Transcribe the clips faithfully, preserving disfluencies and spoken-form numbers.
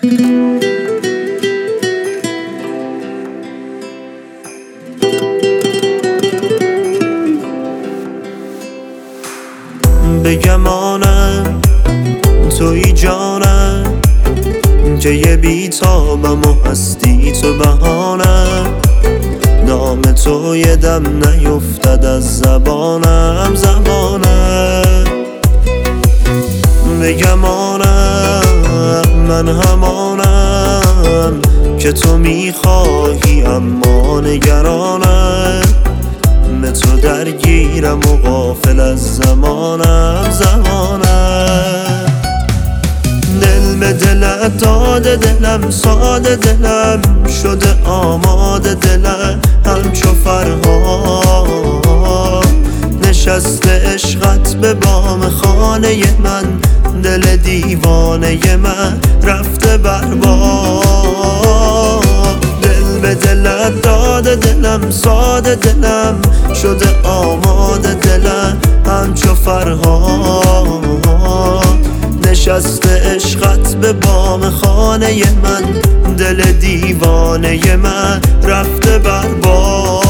بگم آنم توی جانم که یه بیتابم و هستی تو بهانم، نام تو یه دم نیفتد از زبانم زبانم. بگم آنم من همانم که تو میخواهی اما نگرانم، به تو درگیرم و غافل از زمانم زمانم. دل به دلت داده دلم ساده دلم شده آماده دلم همچو فرهاد، نشسته عشقت به بام خانه من، دل دیوانه من رفته برباد. دل به دلت داده دلم ساده دلم شده آماده دلم همچو فرهاد، نشسته عشقت به بام خانه من، دل دیوانه من رفته برباد.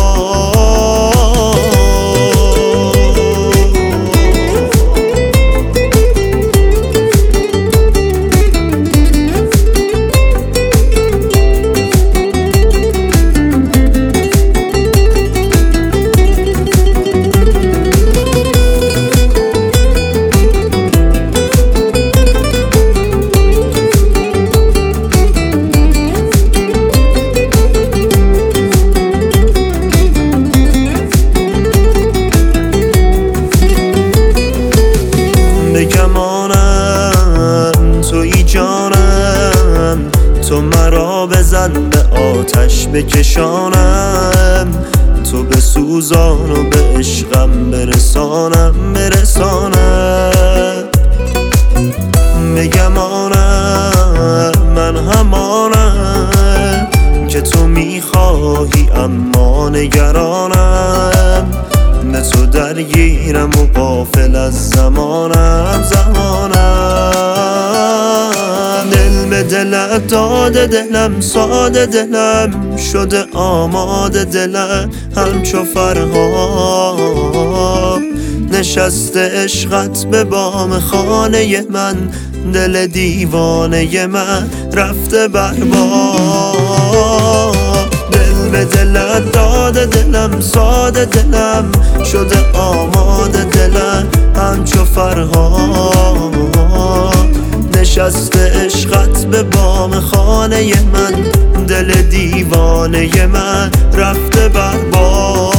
بگم آنم توی جانم، تو مرا بزن به آتش بکشانم، تو بسوزان و به عشقم برسانم برسانم. بگم آنم من همانم که تو میخواهی اما نگرانم، به تو درگیرم و غافل از زمانم زمانم. دل به دلت داده دلم ساده دلم شده آماده دلم همچو فرهاد، نشسته عشقت به بام خانه من، دل دیوانه من رفته برباد. دل به دلت داده دلم ساده دلم شده آماده دلم همچو فرهاد، نشسته عشقت به بام خانه من، دل دیوانه من رفته برباد.